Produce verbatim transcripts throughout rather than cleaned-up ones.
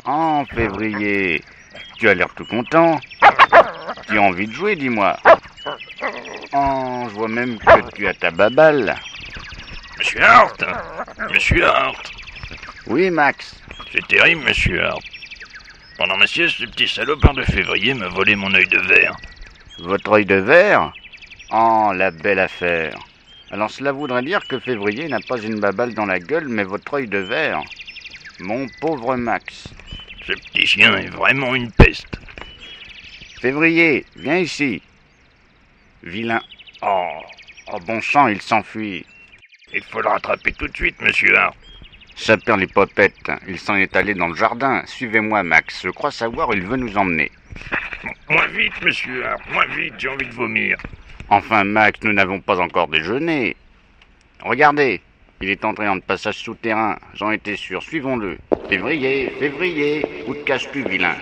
En février, tu as l'air tout content. Tu as envie de jouer, dis-moi. Oh, je vois même que tu as ta baballe. Monsieur Hart Monsieur Hart Oui, Max. C'est terrible, monsieur Hart. Pendant ma sieste, ce petit salopard de février m'a volé mon œil de verre. Votre œil de verre? Oh, la belle affaire. Alors cela voudrait dire que février n'a pas une baballe dans la gueule, mais votre œil de verre. Mon pauvre Max. Ce petit chien est vraiment une peste. Février, viens ici. Vilain. Oh, oh bon sang, il s'enfuit. Il faut le rattraper tout de suite, monsieur Hart. Ça perd les popettes. Il s'en est allé dans le jardin. Suivez-moi, Max. Je crois savoir où il veut nous emmener. Moins vite, monsieur Hart, moins vite, j'ai envie de vomir. Enfin, Max, nous n'avons pas encore déjeuné. Regardez, il est entré en passage souterrain. J'en étais sûr. Suivons-le. Février, février, où te caches-tu, vilain?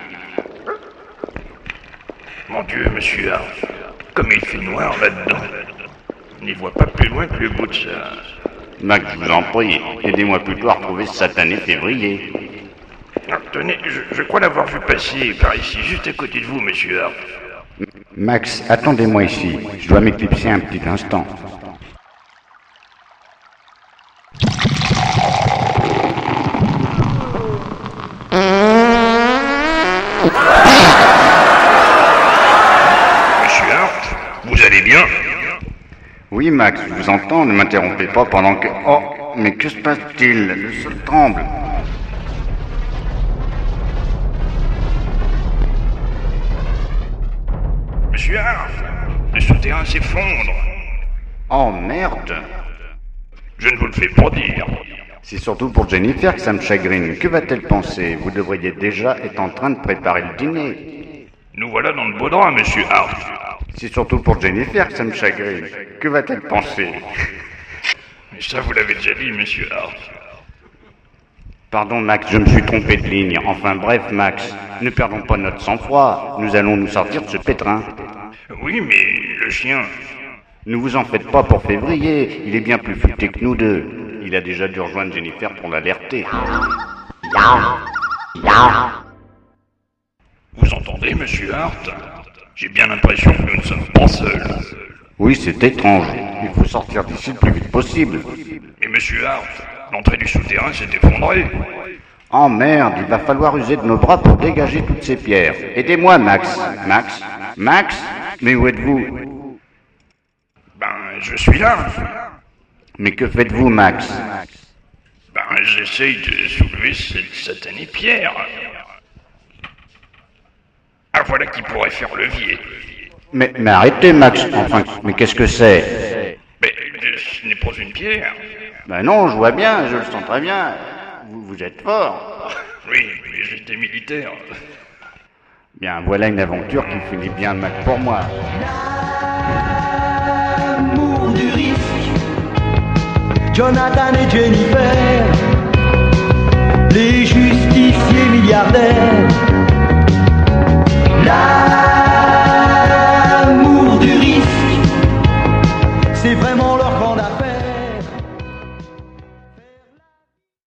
Mon Dieu, monsieur Hart, comme il fait noir là-dedans. On n'y voit pas plus loin que le bout de ça. Max, je vous en prie, aidez-moi plutôt à retrouver ce satané février. Ah, tenez, je, je crois l'avoir vu passer par ici, juste à côté de vous, monsieur Hart. Max, attendez-moi ici. Je dois m'éclipser un petit instant. Monsieur Hart, vous allez bien? Oui, Max, je vous entends, ne m'interrompez pas pendant que... Oh, mais que se passe-t-il? Le sol tremble. Monsieur Hart, le souterrain s'effondre. Oh, merde. Je ne vous le fais pas dire. C'est surtout pour Jennifer que ça me chagrine. Que va-t-elle penser? Vous devriez déjà être en train de préparer le dîner. Nous voilà dans le beau drap, monsieur Hart. C'est surtout pour Jennifer que ça me chagrine. Que va-t-elle penser? Mais ça, vous l'avez déjà dit, monsieur Hart. Pardon, Max, je me suis trompé de ligne. Enfin bref, Max, ne perdons pas notre sang-froid. Nous allons nous sortir de ce pétrin. Oui, mais le chien... Ne vous en faites pas pour février. Il est bien plus futé que nous deux. Il a déjà dû rejoindre Jennifer pour l'alerter. Vous entendez, monsieur Hart? J'ai bien l'impression que nous ne sommes pas seuls. Oui, c'est étrange. Il faut sortir d'ici le plus vite possible. Mais monsieur Hart, l'entrée du souterrain s'est effondrée. Oh merde, il va falloir user de nos bras pour dégager toutes ces pierres. Aidez-moi, Max. Max? Max? Mais où êtes-vous? Ben, je suis là. Mais que faites-vous, Max? Ben, j'essaye de soulever cette satanée pierre. Ah, voilà qui pourrait faire levier. Mais, mais arrêtez, Max. Enfin, mais qu'est-ce que c'est? Mais ce n'est pas une pierre. Ben non, je vois bien, je le sens très bien. Vous, vous êtes fort. Oui, mais j'étais militaire. Bien, voilà une aventure qui finit bien mal pour moi. L'amour du risque, Jonathan et Jennifer, les justiciers milliardaires.